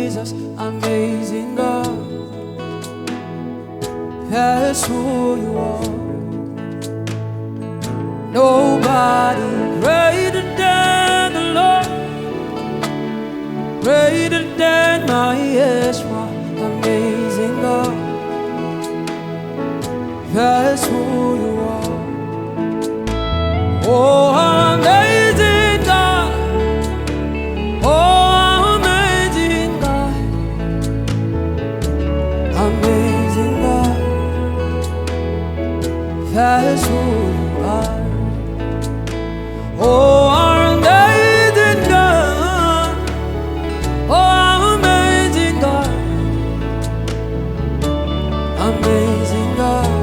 Jesus, amazing God. That's who you are. Nobody greater than the Lord, greater than my Yeshua, amazing God. That's who you are. Oh, amazing God. Oh, amazing God. Amazing God. That's who you are. Oh, amazing God. Oh, amazing God. Amazing God.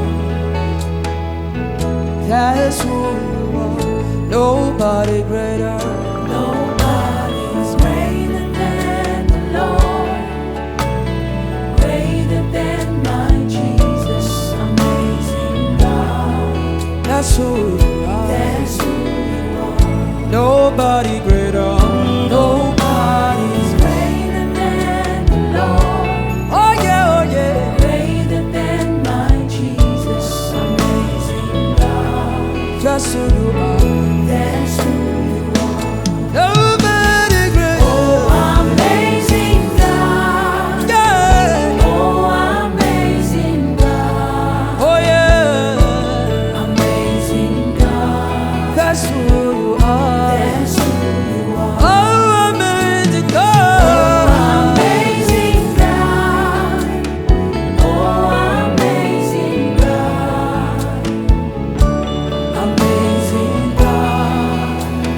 That's who you are. Nobody greater. Nobody's greater than the Lord, greater than my Jesus, amazing God. That's who you are. That's who you are. Nobody greater. Nobody's Greater than the Lord, oh yeah, oh yeah. greater than my Jesus, amazing God. Just who you are. That's who you are. Nobody greater. Oh, amazing God. Yeah. Oh, amazing God. Oh yeah. Amazing God. That's who you are. That's who you are. Oh, amazing God. Amazing God. Oh, amazing God. Amazing God.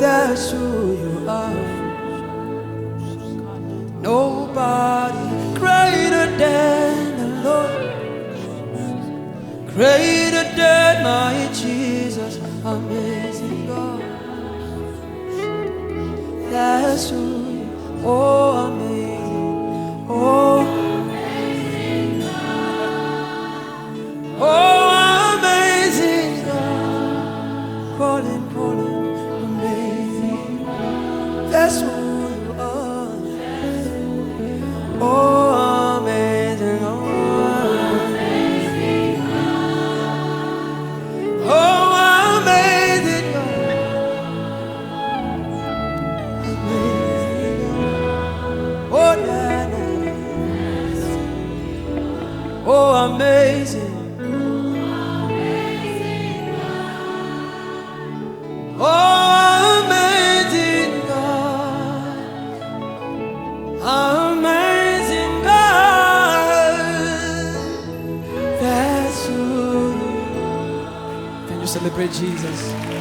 That's who you are. Nobody greater than the Lord, greater than my Jesus, amazing God. That's who you are. Oh, amazing. Oh, amazing God. Oh, amazing God. Calling, calling, amazing. That's who you are. Oh, amazing God. Oh, amazing God. Amazing God. Oh, yeah, yeah. Oh, amazing. Oh, amazing God. Amazing God. That's who. Can you celebrate Jesus?